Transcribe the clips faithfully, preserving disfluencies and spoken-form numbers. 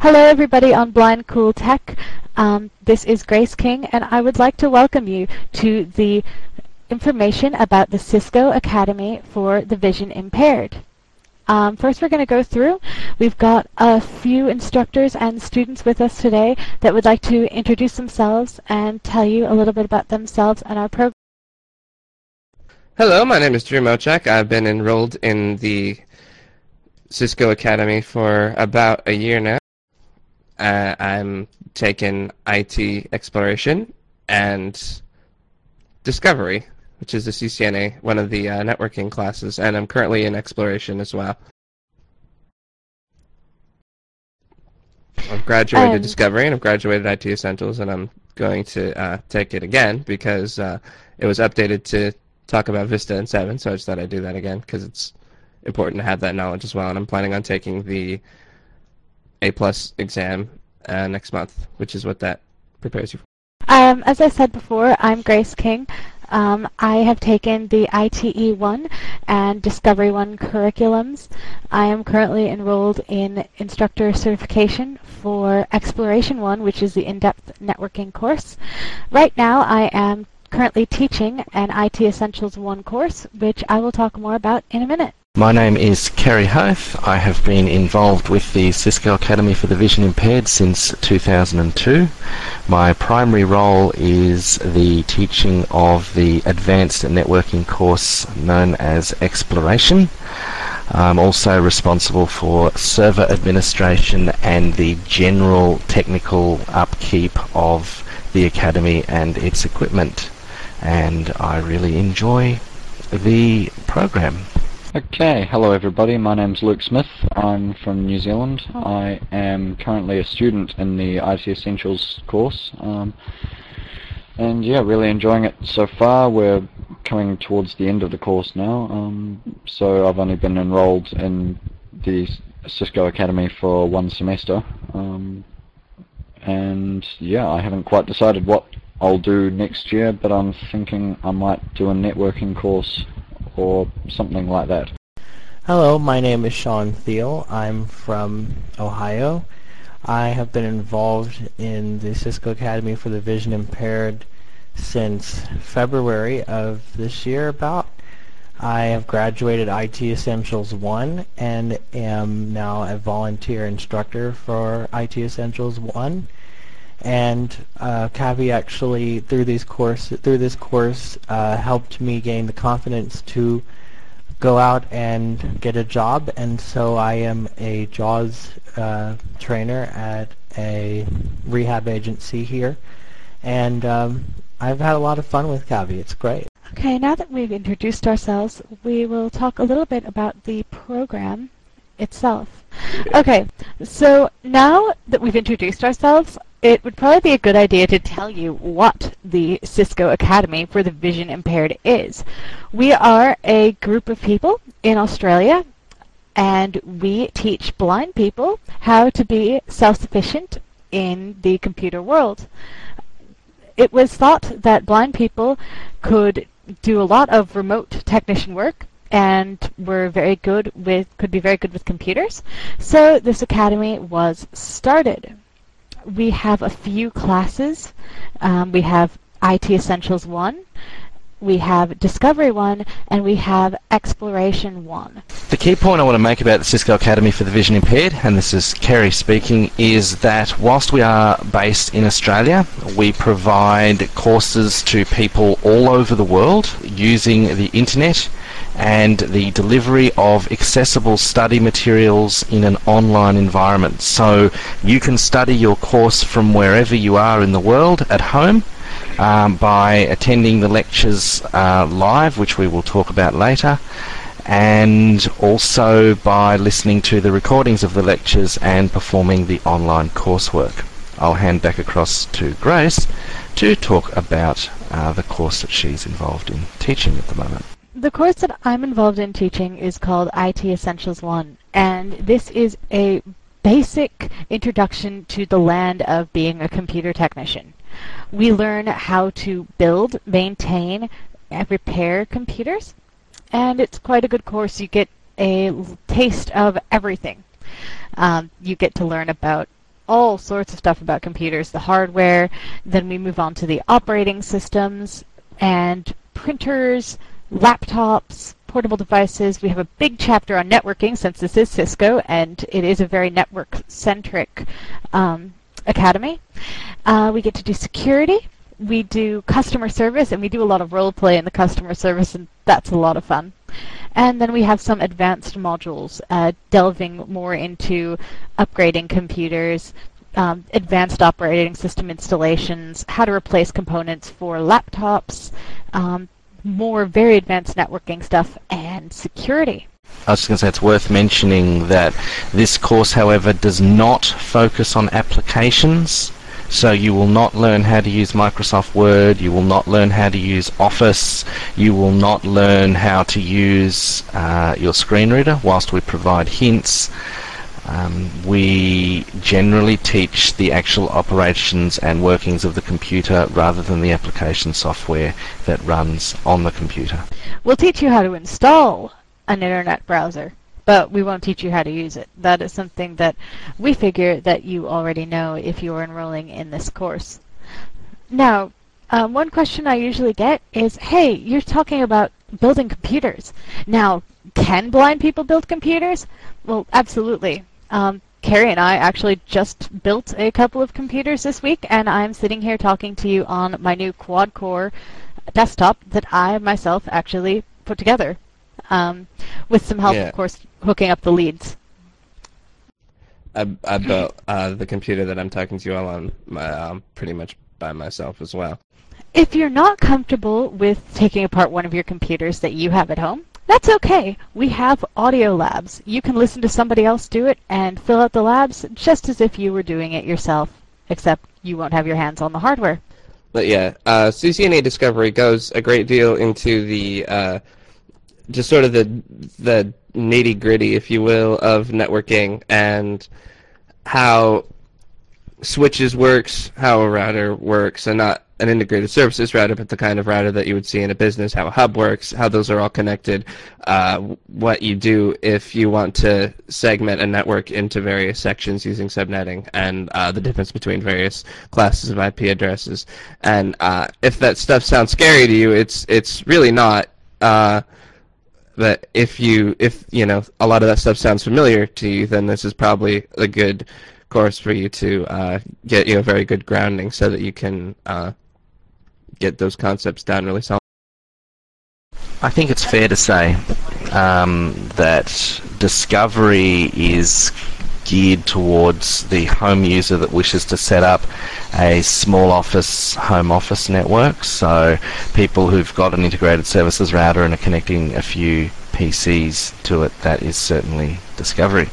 Hello everybody on Blind Cool Tech. Um, this is Grace King, and I would like to welcome you to the information about the Cisco Academy for the Vision Impaired. Um, first we're going to go through. We've got a few instructors and students with us today that would like to introduce themselves and tell you a little bit about themselves and our program. Hello, my name is Drew Mochak. I've been enrolled in the Cisco Academy for about a year now. Uh, I'm taking I T Exploration and Discovery, which is the C C N A, one of the uh, networking classes, and I'm currently in Exploration as well. I've graduated Um, Discovery and I've graduated I T Essentials, and I'm going to uh, take it again because uh, it was updated to talk about Vista and seven, so I just thought I'd do that again because it's important to have that knowledge as well, and I'm planning on taking the A plus exam uh, next month, which is what that prepares you for. Um, as I said before, I'm Grace King. Um, I have taken the I T E one and Discovery one curriculums. I am currently enrolled in instructor certification for Exploration one, which is the in-depth networking course. Right now I am currently teaching an I T Essentials one course, which I will talk more about in a minute. My name is Kerry Hoth. I have been involved with the Cisco Academy for the Vision Impaired since two thousand two. My primary role is the teaching of the advanced networking course known as Exploration. I'm also responsible for server administration and the general technical upkeep of the Academy and its equipment, and I really enjoy the program. Okay, hello everybody, my name's Luke Smith. I'm from New Zealand. I am currently a student in the I T Essentials course, um, and yeah, really enjoying it so far. We're coming towards the end of the course now, um, so I've only been enrolled in the Cisco Academy for one semester, um, and yeah, I haven't quite decided what I'll do next year, but I'm thinking I might do a networking course or something like that. Hello, my name is Sean Thiel. I'm from Ohio. I have been involved in the Cisco Academy for the Vision Impaired since February of this year about. I have graduated I T Essentials one and am now a volunteer instructor for I T Essentials one. And uh, Kavi actually, through these course, through this course, uh, helped me gain the confidence to go out and get a job. And so I am a JAWS uh, trainer at a rehab agency here, and um, I've had a lot of fun with Kavi. It's great. Okay, now that we've introduced ourselves, we will talk a little bit about the program itself. Okay, so now that we've introduced ourselves, it would probably be a good idea to tell you what the Cisco Academy for the Vision Impaired is. We are a group of people in Australia, and we teach blind people how to be self-sufficient in the computer world. It was thought that blind people could do a lot of remote technician work and were very good with, could be very good with computers, so this academy was started. We have a few classes. Um, we have I T Essentials one, we have Discovery one, and we have Exploration one. The key point I want to make about the Cisco Academy for the Vision Impaired, and this is Kerry speaking, is that whilst we are based in Australia, we provide courses to people all over the world using the internet and the delivery of accessible study materials in an online environment. So you can study your course from wherever you are in the world at home um, by attending the lectures uh, live, which we will talk about later, and also by listening to the recordings of the lectures and performing the online coursework. I'll hand back across to Grace to talk about uh, the course that she's involved in teaching at the moment. The course that I'm involved in teaching is called I T Essentials one, and this is a basic introduction to the land of being a computer technician. We learn how to build, maintain, and repair computers, and it's quite a good course. You get a taste of everything. Um, you get to learn about all sorts of stuff about computers, the hardware, then we move on to the operating systems and printers, laptops, portable devices. We have a big chapter on networking since this is Cisco and it is a very network-centric um, academy. Uh, we get to do security, we do customer service, and we do a lot of role play in the customer service, and that's a lot of fun. And then we have some advanced modules uh, delving more into upgrading computers, um, advanced operating system installations, how to replace components for laptops, um, more very advanced networking stuff, and security. I was just going to say it's worth mentioning that this course, however, does not focus on applications. So you will not learn how to use Microsoft Word, you will not learn how to use Office, you will not learn how to use uh, your screen reader, whilst we provide hints. Um, we generally teach the actual operations and workings of the computer rather than the application software that runs on the computer. We'll teach you how to install an internet browser, but we won't teach you how to use it. That is something that we figure that you already know if you are enrolling in this course. Now, um, one question I usually get is, hey, you're talking about building computers. Now, can blind people build computers? Well, absolutely. Um, Carrie and I actually just built a couple of computers this week, and I'm sitting here talking to you on my new quad-core desktop that I myself actually put together. Um, with some help, Yeah. of course, hooking up the leads. I, I built uh, the computer that I'm talking to you all on my, um, pretty much by myself as well. If you're not comfortable with taking apart one of your computers that you have at home, that's okay. We have audio labs. You can listen to somebody else do it and fill out the labs just as if you were doing it yourself, except you won't have your hands on the hardware. But yeah, uh, C C N A Discovery goes a great deal into the uh, just sort of the the nitty gritty, if you will, of networking and how switches works, how a router works, and not an integrated services router, but the kind of router that you would see in a business, how a hub works, how those are all connected, uh, what you do if you want to segment a network into various sections using subnetting, and uh, the difference between various classes of I P addresses. And uh, if that stuff sounds scary to you, it's it's really not. Uh, but if you if you know a lot of that stuff sounds familiar to you, then this is probably a good course for you to uh, get you a very good grounding, so that you can uh, get those concepts down really solid. I think it's fair to say um, that Discovery is geared towards the home user that wishes to set up a small office, home office network. So people who've got an integrated services router and are connecting a few P Cs to it, that is certainly Discovery.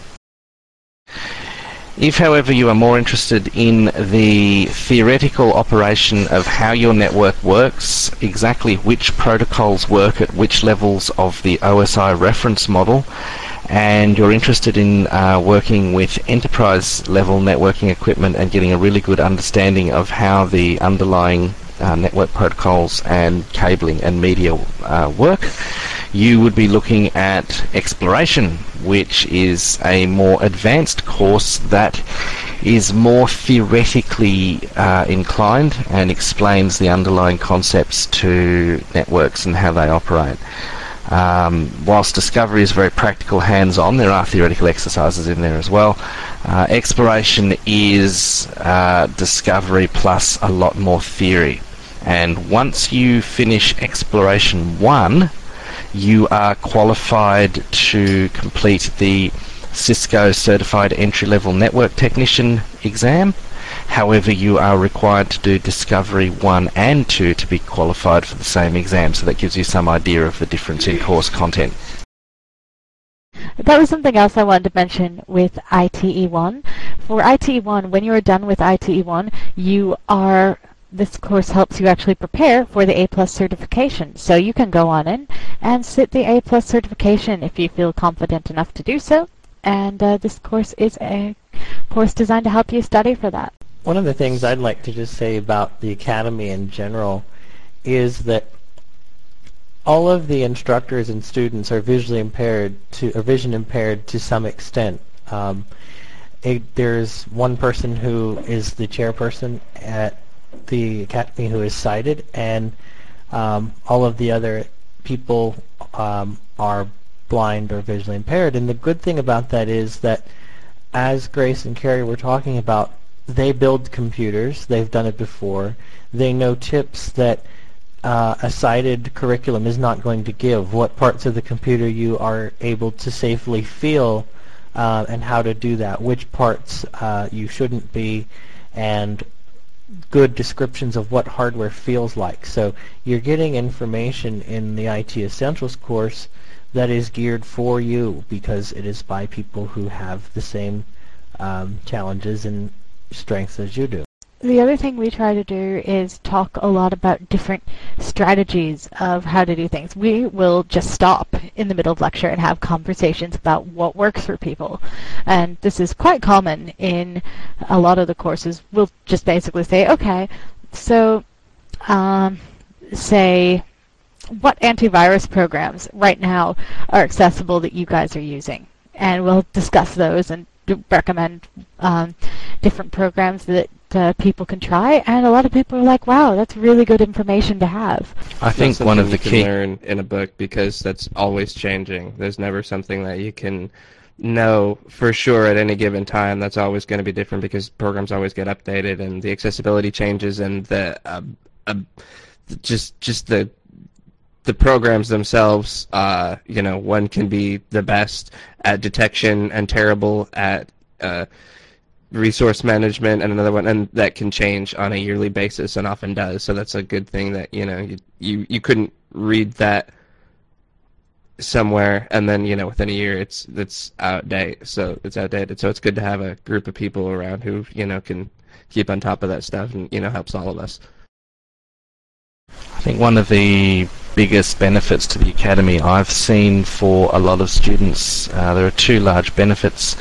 If, however, you are more interested in the theoretical operation of how your network works, exactly which protocols work at which levels of the O S I reference model, and you're interested in uh, working with enterprise-level networking equipment and getting a really good understanding of how the underlying uh, network protocols and cabling and media uh, work, you would be looking at Exploration, which is a more advanced course that is more theoretically uh, inclined and explains the underlying concepts to networks and how they operate. Um, whilst Discovery is very practical, hands-on, there are theoretical exercises in there as well. Uh, Exploration is uh, Discovery plus a lot more theory. And once you finish Exploration one, you are qualified to complete the Cisco Certified Entry-Level Network Technician exam. However, you are required to do Discovery one and two to be qualified for the same exam, so that gives you some idea of the difference in course content. That was something else I wanted to mention with I T E one. For I T E one, when you are done with I T E one, you are this course helps you actually prepare for the A plus certification. So you can go on in and sit the A plus certification if you feel confident enough to do so. And uh, this course is a course designed to help you study for that. One of the things I'd like to just say about the Academy in general is that all of the instructors and students are visually impaired to, or vision impaired to some extent. Um, it, there's one person who is the chairperson at the academy who is sighted, and um, all of the other people um, are blind or visually impaired. And the good thing about that is that, as Grace and Carrie were talking about, they build computers. They've done it before. They know tips that uh, a sighted curriculum is not going to give. What parts of the computer you are able to safely feel, uh, and how to do that. Which parts uh, you shouldn't be, and good descriptions of what hardware feels like. So you're getting information in the I T Essentials course that is geared for you, because it is by people who have the same um, challenges and strengths as you do. The other thing we try to do is talk a lot about different strategies of how to do things. We will just stop in the middle of lecture and have conversations about what works for people. And this is quite common in a lot of the courses. We'll just basically say, okay, so um, say, what antivirus programs right now are accessible that you guys are using? And we'll discuss those and recommend um, different programs that uh, people can try. And a lot of people are like, wow, that's really good information to have. I think Not one of the you key... can learn in a book, because that's always changing. There's never something that you can know for sure at any given time. That's always going to be different, because programs always get updated and the accessibility changes, and the uh, uh, just just the the programs themselves, uh, you know, one can be the best at detection and terrible at uh, resource management, and another one, and that can change on a yearly basis, and often does. So that's a good thing that, you know, you you, you couldn't read that somewhere and then, you know, within a year it's it's outdated. So it's outdated. So it's good to have a group of people around who, you know, can keep on top of that stuff, and, you know, helps all of us. I think one of the biggest benefits to the Academy I've seen for a lot of students, uh, there are two large benefits.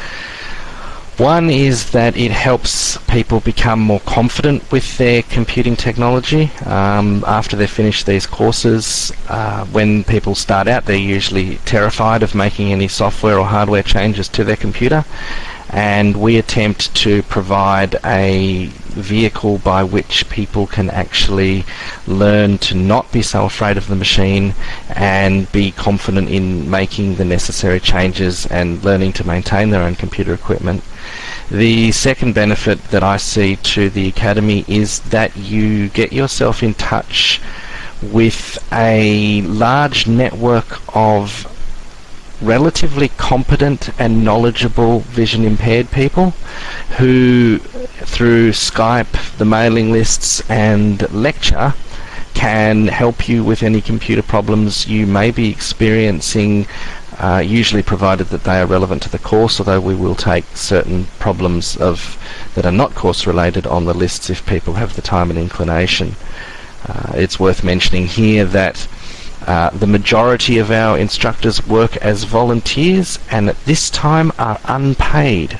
One is that it helps people become more confident with their computing technology. Um, after they finish these courses, uh, when people start out, they're usually terrified of making any software or hardware changes to their computer. And we attempt to provide a vehicle by which people can actually learn to not be so afraid of the machine and be confident in making the necessary changes and learning to maintain their own computer equipment. The second benefit that I see to the Academy is that you get yourself in touch with a large network of relatively competent and knowledgeable vision impaired people who, through Skype, the mailing lists and lecture, can help you with any computer problems you may be experiencing, uh, usually provided that they are relevant to the course, although we will take certain problems of that are not course related on the lists if people have the time and inclination. Uh, it's worth mentioning here that Uh, the majority of our instructors work as volunteers, and at this time are unpaid.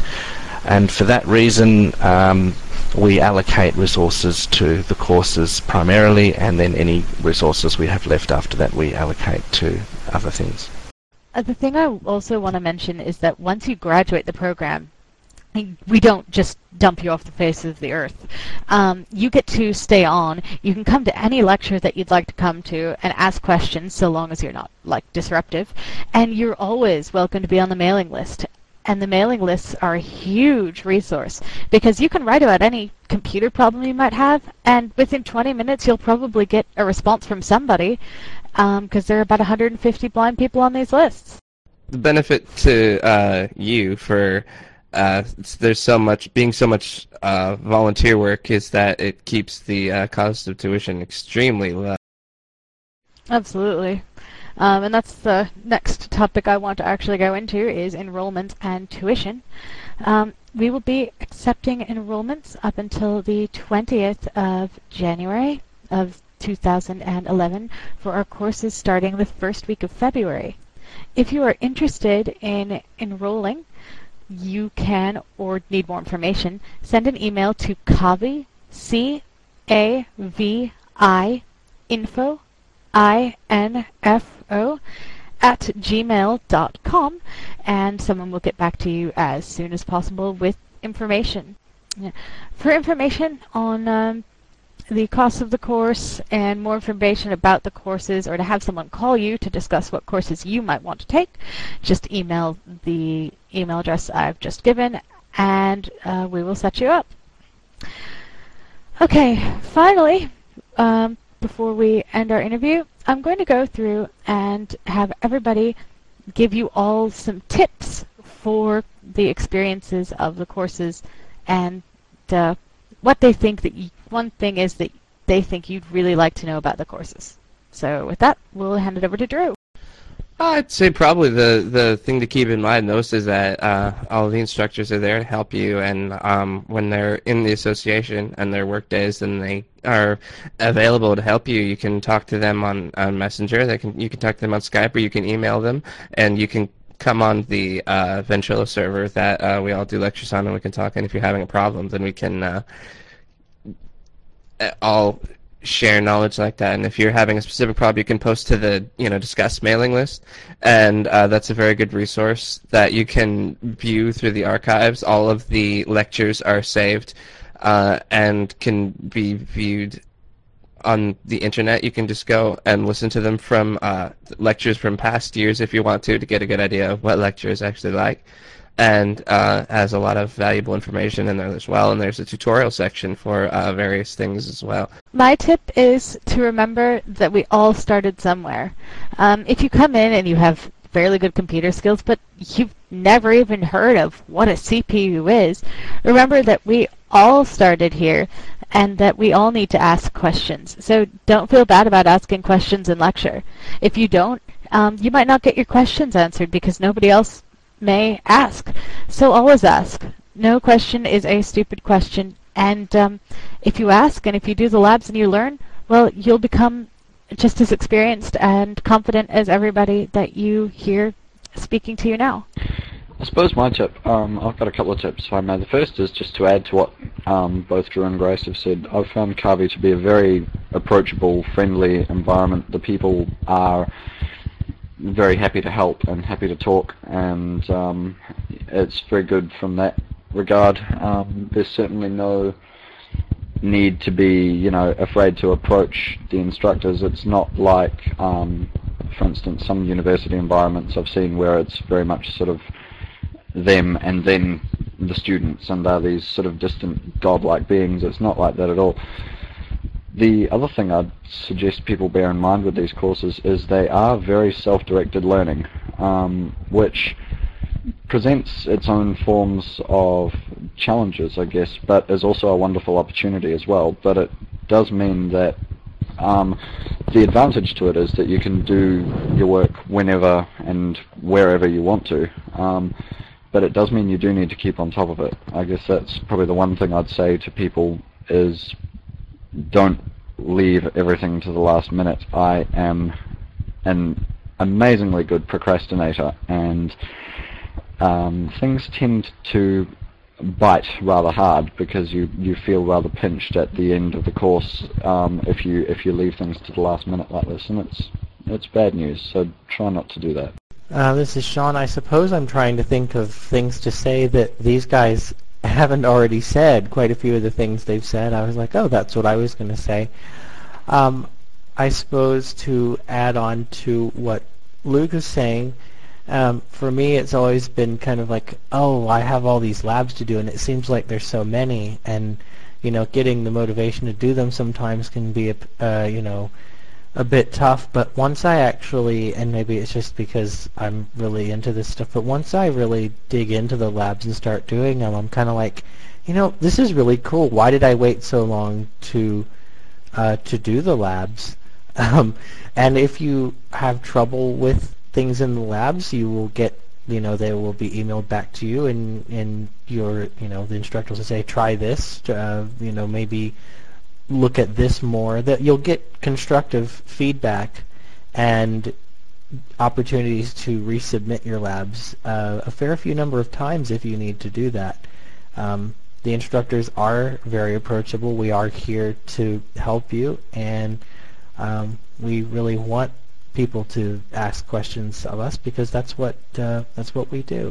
And for that reason, um, we allocate resources to the courses primarily, and then any resources we have left after that we allocate to other things. Uh, the thing I also want to mention is that once you graduate the program, we don't just dump you off the face of the earth. Um, you get to stay on. You can come to any lecture that you'd like to come to and ask questions, so long as you're not, like, disruptive. And you're always welcome to be on the mailing list. And the mailing lists are a huge resource, because you can write about any computer problem you might have, and within twenty minutes you'll probably get a response from somebody, because um, there are about one hundred fifty blind people on these lists. The benefit to uh, you for Uh, there's so much, being so much uh, volunteer work, is that it keeps the uh, cost of tuition extremely low. Absolutely. Um, and that's the next topic I want to actually go into, is enrollment and tuition. Um, we will be accepting enrollments up until the twentieth of January of two thousand eleven for our courses starting the first week of February. If you are interested in enrolling, you can, or need more information, send an email to Cavi, C A V I, info, I N F O, at gmail dot com, and someone will get back to you as soon as possible with information. Yeah. For information on um, the cost of the course and more information about the courses, or to have someone call you to discuss what courses you might want to take, just email the email address I've just given, and uh, we will set you up. Okay, finally, um, before we end our interview, I'm going to go through and have everybody give you all some tips for the experiences of the courses, and uh, what they think that you, one thing is that they think you'd really like to know about the courses. So with that, we'll hand it over to Drew. I'd say probably the, the thing to keep in mind most is that uh, all of the instructors are there to help you, and um, when they're in the association and their work days, then they are available to help you. You can talk to them on, on Messenger, they can you can talk to them on Skype, or you can email them, and you can come on the uh, Ventrilo server that uh, we all do lectures on, and we can talk, and if you're having a problem, then we can uh, all share knowledge like that. And if you're having a specific problem, you can post to the you know Discuss mailing list, and uh, that's a very good resource that you can view through the archives. All of the lectures are saved uh, and can be viewed on the internet. You can just go and listen to them from uh, lectures from past years if you want to to get a good idea of what lecture is actually like, and uh, has a lot of valuable information in there as well, and there's a tutorial section for uh, various things as well. My tip is to remember that we all started somewhere. Um, if you come in and you have fairly good computer skills, but you've never even heard of what a C P U is, remember that we all started here, and that we all need to ask questions. So don't feel bad about asking questions in lecture. If you don't, um, you might not get your questions answered because nobody else may ask. So always ask. No question is a stupid question. And um, if you ask and if you do the labs and you learn, well, you'll become just as experienced and confident as everybody that you hear speaking to you now. I suppose my tip, um, I've got a couple of tips if I may. The first is just to add to what um, both Drew and Grace have said. I've found Kavi to be a very approachable, friendly environment. The people are very happy to help and happy to talk, and um, it's very good from that regard. Um, there's certainly no need to be, you know, afraid to approach the instructors. It's not like, um, for instance, some university environments I've seen where it's very much sort of them and then the students, and are these sort of distant godlike beings. It's not like that at all. The other thing I'd suggest people bear in mind with these courses is they are very self-directed learning, um, which presents its own forms of challenges, I guess, but is also a wonderful opportunity as well. But it does mean that um, the advantage to it is that you can do your work whenever and wherever you want to. Um, but it does mean you do need to keep on top of it. I guess that's probably the one thing I'd say to people is don't leave everything to the last minute. I am an amazingly good procrastinator, and um, things tend to bite rather hard because you, you feel rather pinched at the end of the course um, if you if you leave things to the last minute like this, and it's it's bad news, so try not to do that. Uh, this is Sean. I suppose I'm trying to think of things to say that these guys haven't already said. Quite a few of the things they've said, I was like, oh, that's what I was going to say. Um, I suppose to add on to what Luke is saying, um, for me it's always been kind of like, oh, I have all these labs to do, and it seems like there's so many, and you know, getting the motivation to do them sometimes can be, a, uh, you know, a bit tough. But once I actually, and maybe it's just because I'm really into this stuff, but once I really dig into the labs and start doing them, I'm kind of like, you know, this is really cool. Why did I wait so long to uh, to do the labs? Um, and if you have trouble with things in the labs, you will get, you know, they will be emailed back to you, and and your, you know, the instructors will say, try this, uh, you know, maybe look at this more. That you'll get constructive feedback and opportunities to resubmit your labs uh, a fair few number of times if you need to do that. Um, the instructors are very approachable. We are here to help you, and um, we really want people to ask questions of us because that's what uh, that's what we do.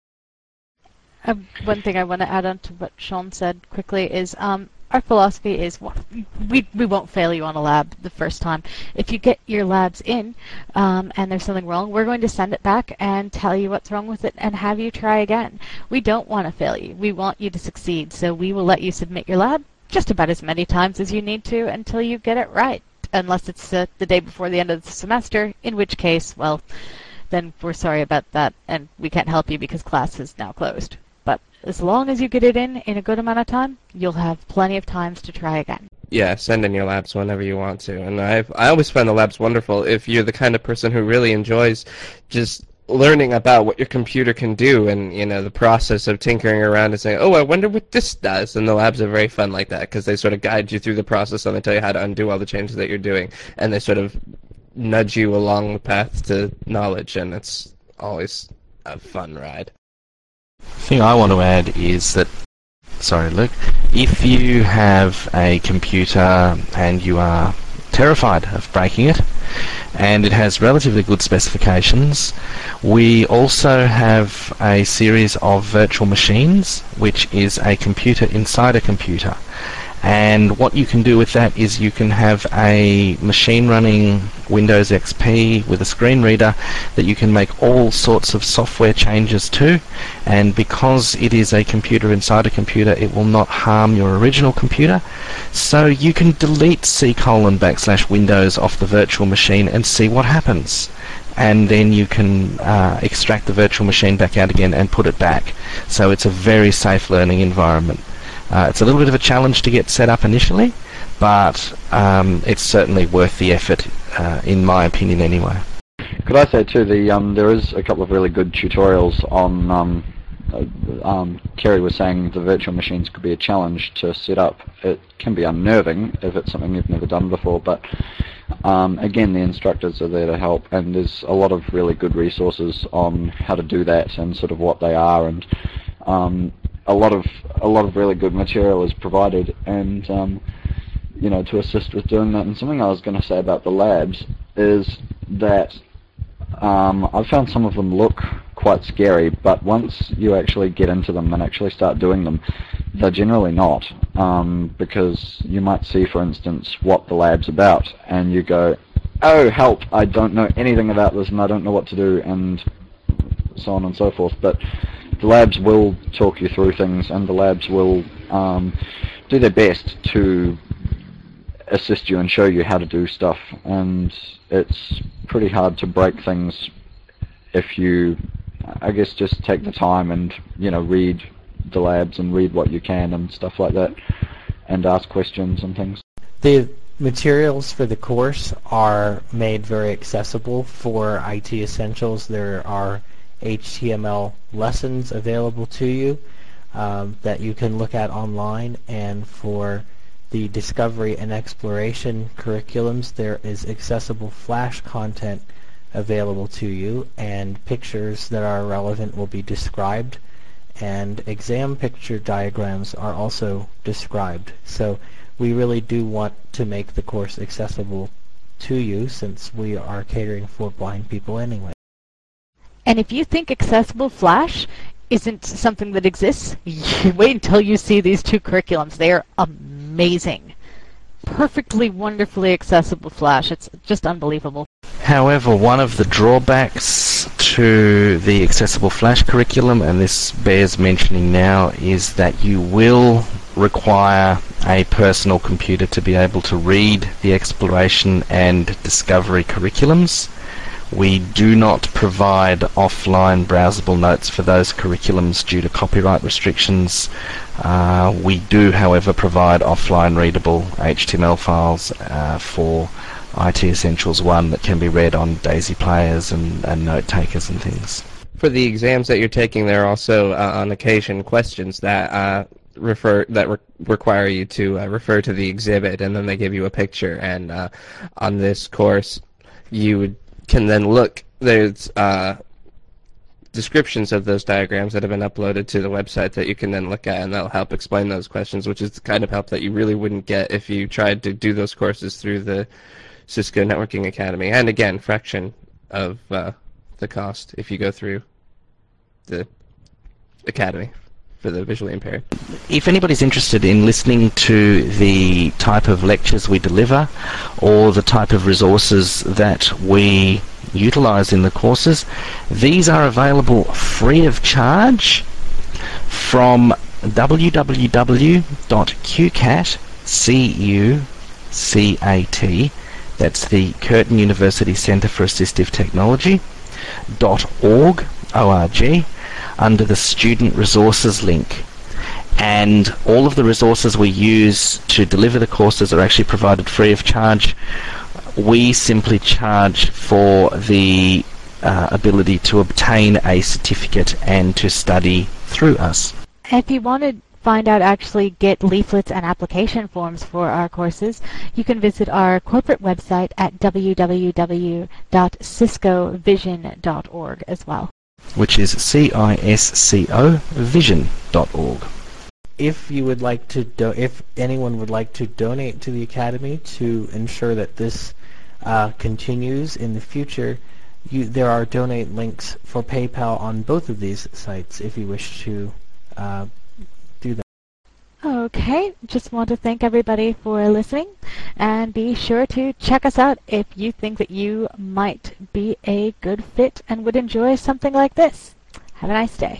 Um, one thing I want to add on to what Sean said quickly is um, our philosophy is we we won't fail you on a lab the first time. If you get your labs in um, and there's something wrong, we're going to send it back and tell you what's wrong with it and have you try again. We don't want to fail you. We want you to succeed, so we will let you submit your lab just about as many times as you need to until you get it right, unless it's uh, the day before the end of the semester, in which case, well, then we're sorry about that and we can't help you because class is now closed. But as long as you get it in in a good amount of time, you'll have plenty of times to try again. Yeah, send in your labs whenever you want to. And I I always find the labs wonderful if you're the kind of person who really enjoys just learning about what your computer can do and, you know, the process of tinkering around and saying, oh, I wonder what this does. And the labs are very fun like that because they sort of guide you through the process and they tell you how to undo all the changes that you're doing. And they sort of nudge you along the path to knowledge, and it's always a fun ride. The thing I want to add is that, sorry Luke, if you have a computer and you are terrified of breaking it, and it has relatively good specifications, we also have a series of virtual machines, which is a computer inside a computer. And what you can do with that is you can have a machine running Windows X P with a screen reader that you can make all sorts of software changes to, and because it is a computer inside a computer, it will not harm your original computer. So you can delete C colon backslash Windows off the virtual machine and see what happens. And then you can uh, extract the virtual machine back out again and put it back. So it's a very safe learning environment. Uh, it's a little bit of a challenge to get set up initially, but um, it's certainly worth the effort, uh, in my opinion anyway. Could I say too, the um, there is a couple of really good tutorials on, um, uh, um, Kerry was saying the virtual machines could be a challenge to set up. It can be unnerving if it's something you've never done before, but um, again, the instructors are there to help, and there's a lot of really good resources on how to do that and sort of what they are, and um, a lot of a lot of really good material is provided, and um, you know, to assist with doing that. And something I was going to say about the labs is that um, I've found some of them look quite scary, but once you actually get into them and actually start doing them, they're generally not, um, because you might see, for instance, what the lab's about, and you go, oh, help, I don't know anything about this and I don't know what to do, and so on and so forth. But the labs will talk you through things, and the labs will um, do their best to assist you and show you how to do stuff, and it's pretty hard to break things if you, I guess, just take the time and, you know, read the labs and read what you can and stuff like that, and ask questions and things. The materials for the course are made very accessible for I T Essentials. There are H T M L lessons available to you um, that you can look at online, and for the discovery and exploration curriculums there is accessible Flash content available to you, and pictures that are relevant will be described, and exam picture diagrams are also described. So we really do want to make the course accessible to you, since we are catering for blind people anyway. And if you think accessible Flash isn't something that exists, you wait until you see these two curriculums. They are amazing. Perfectly, wonderfully accessible Flash. It's just unbelievable. However, one of the drawbacks to the accessible Flash curriculum, and this bears mentioning now, is that you will require a personal computer to be able to read the exploration and discovery curriculums. We do not provide offline browsable notes for those curriculums due to copyright restrictions. Uh, we do, however, provide offline readable H T M L files uh, for I T Essentials one that can be read on DAISY players and, and note takers and things. For the exams that you're taking, there are also, uh, on occasion, questions that uh, refer that re require you to uh, refer to the exhibit, and then they give you a picture. And uh, on this course, you would can then look, there's uh, descriptions of those diagrams that have been uploaded to the website that you can then look at, and that'll help explain those questions, which is the kind of help that you really wouldn't get if you tried to do those courses through the Cisco Networking Academy, and again, fraction of uh, the cost if you go through the academy for the visually impaired. If anybody's interested in listening to the type of lectures we deliver or the type of resources that we utilize in the courses, these are available free of charge from w w w dot q cat, C U C A T, that's the Curtin University Centre for Assistive Technology, dot org, O R G, under the Student Resources link. And all of the resources we use to deliver the courses are actually provided free of charge. We simply charge for the uh, ability to obtain a certificate and to study through us. If you want to find out, actually get leaflets and application forms for our courses, you can visit our corporate website at w w w dot cisco vision dot org as well. Which is C I S C O vision dot org. If you would like to, do- if anyone would like to donate to the Academy to ensure that this uh, continues in the future, you, there are donate links for PayPal on both of these sites if you wish to uh, do that. Okay, just want to thank everybody for listening, and be sure to check us out if you think that you might be a good fit and would enjoy something like this. Have a nice day.